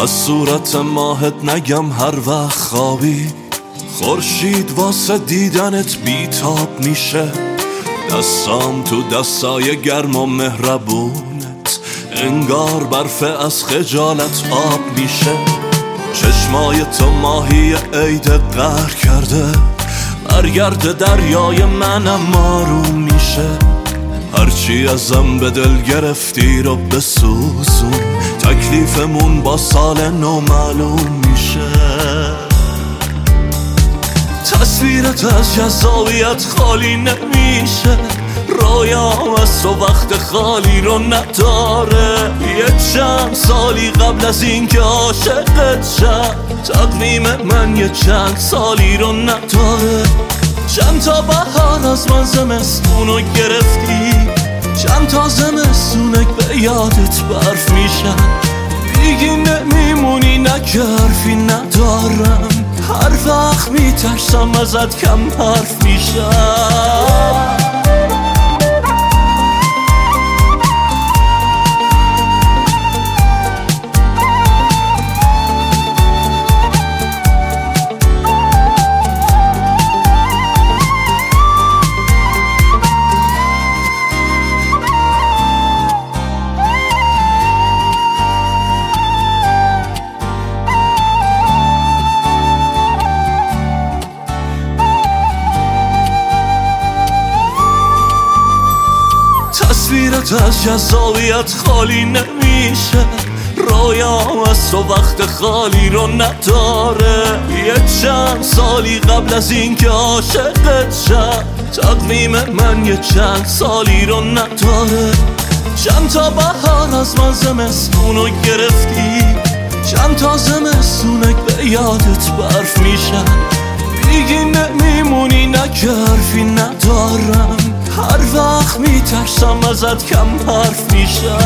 از صورت ماهت نگم هر وقت خوابی خورشید واسه دیدنت بیتاب میشه. دستام تو دستای گرم و مهربونت انگار برف از خجالت آب میشه. چشمای تو ماهی عید قهر کرده برگرد دریای منم آروم میشه. هرچی ازم به دل گرفتی رو بسوزون تکلیفمون با سال نو معلوم میشه. تصویرت از جذابیت خالی نمیشه، رویام از تو وقت خالی رو نداره. یه چند سالی قبل از این که عاشقت شم تقویم من یه چند سالی رو نداره. چند تا بهار از من زمستونو گرفتی، چند تا زمستونک به یادت برف میشن. دیگه نمیمونی نگه حرفی ندارم، هر وقت میترسم ازت کم حرف میشم. تصویرت از جذابیت خالی نمیشه، رویام از تو وقت خالی رو نداره. یه چند سالی قبل از این که عاشقت شم تقویم من یه چند سالی رو نداره. چند تا بهار از من زمستونو گرفتی، چند تا زمستونک به یادت برف میشن. دیگه نمیمونی نگه حرفی ندارم، هر وقت میترسم ازت کم حرف میشم.